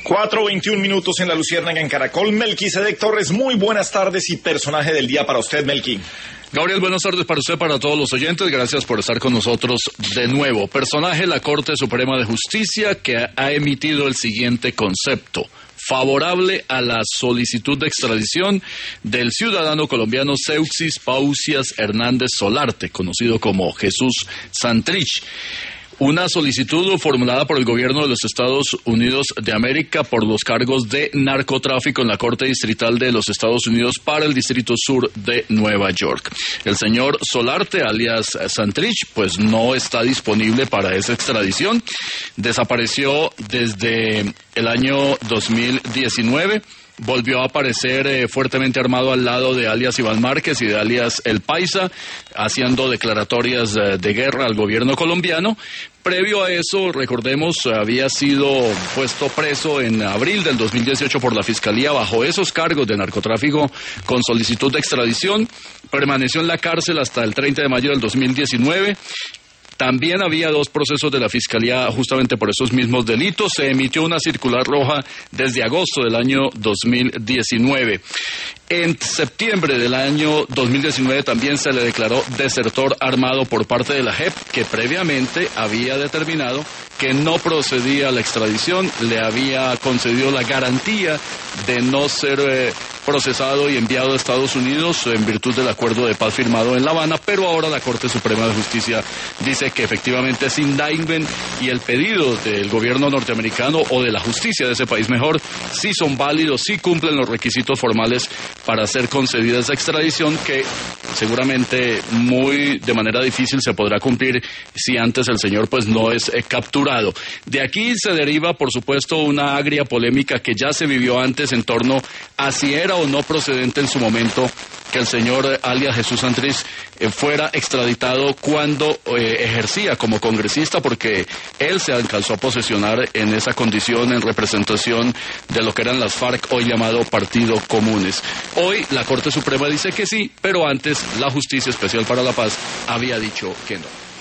4:21 minutos en La Luciérnaga, en Caracol. Melquisedec Torres, muy buenas tardes y personaje del día para usted, Melqui. Gabriel, buenas tardes para usted, para todos los oyentes. Gracias por estar con nosotros de nuevo. Personaje de la Corte Suprema de Justicia que ha emitido el siguiente concepto: favorable a la solicitud de extradición del ciudadano colombiano Seuxis Pausias Hernández Solarte, conocido como Jesús Santrich. Una solicitud formulada por el gobierno de los Estados Unidos de América por los cargos de narcotráfico en la Corte Distrital de los Estados Unidos para el Distrito Sur de Nueva York. El señor Solarte, alias Santrich, pues no está disponible para esa extradición. Desapareció desde el año 2019. Volvió a aparecer fuertemente armado al lado de alias Iván Márquez y de alias El Paisa, haciendo declaratorias de guerra al gobierno colombiano. Previo a eso, recordemos, había sido puesto preso en abril del 2018 por la Fiscalía bajo esos cargos de narcotráfico con solicitud de extradición. Permaneció en la cárcel hasta el 30 de mayo del 2019. También había dos procesos de la Fiscalía justamente por esos mismos delitos. Se emitió una circular roja desde agosto del año 2019. En septiembre del año 2019 también se le declaró desertor armado por parte de la JEP, que previamente había determinado que no procedía a la extradición, le había concedido la garantía de no ser procesado y enviado a Estados Unidos en virtud del acuerdo de paz firmado en La Habana, pero ahora la Corte Suprema de Justicia dice que efectivamente ese indictment y el pedido del gobierno norteamericano o de la justicia de ese país mejor, sí son válidos, sí cumplen los requisitos formales para ser concedida esa extradición, que seguramente muy de manera difícil se podrá cumplir si antes el señor pues no es capturado. De aquí se deriva, por supuesto, una agria polémica que ya se vivió antes en torno a si era o no procedente en su momento que el señor alias Jesús Santrich fuera extraditado cuando ejercía como congresista, porque él se alcanzó a posesionar en esa condición en representación de lo que eran las FARC, hoy llamado Partido Comunes. Hoy la Corte Suprema dice que sí, pero antes la Justicia Especial para la Paz había dicho que no.